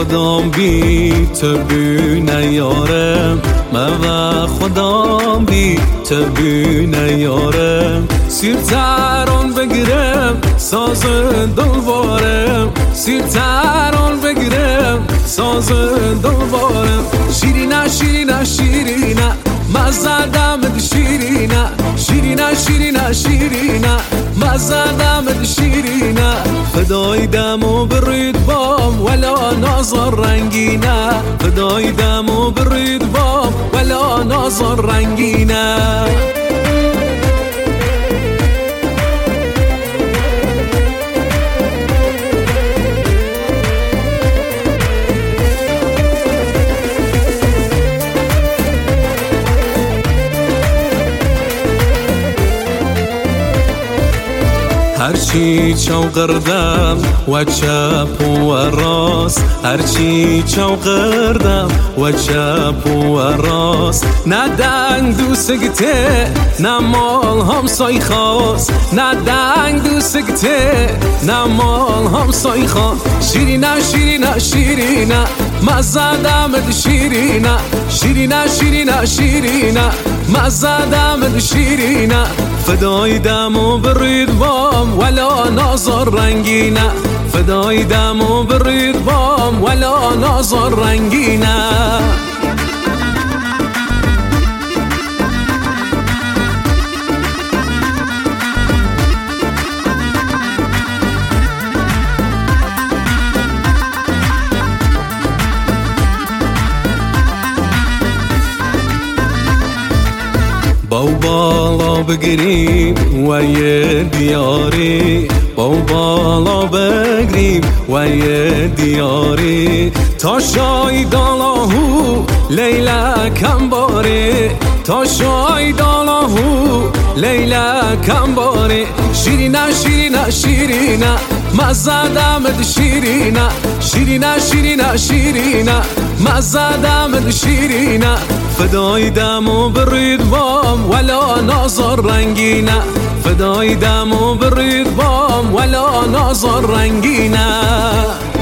خدام بی تو بونه یارم و خدام بی تو بونه یارم سیر تران بگیرم ساز دلوارم سیر تران بگیرم ساز دلوارم شیرینه شیرینه شیرینه مزه دمت شیرینه شیرینه شیرینه شیرینه مزه دمت شیرینه فدای دمو برید بام ولا نظر رنگینه فدای دمو برید بام ولا نظر رنگینه هرچی چوقردم و چپ و راست هرچی چوقردم و چپ و راست نه دنگ دوستگته نه مال همسای خواست نه دنگ دوستگته نه مال همسای خواست شیرینه شیرینه شیرینه مزه دمت شیرینه شیرینه شیرینه شیرینه مزه دمت شیرینه فدای دمو برید بام ولا نظر رنگینه فدای دمو برید بام ولا نظر رنگینه با بالا بگیریم و یه دیاری با بالا بگیریم و یه دیاری تا شایدالاهو لیلکم باره تا شایدالاهو لیلکم باره شیرینه شیرینه شیرینه مزه دمت شیرینه شیرینه شیرینه شیرینه مزه دمت شیرینه فدای دمو برید بام ولا نظر رنگینه فدای دمو برید بام ولا نظر رنگینه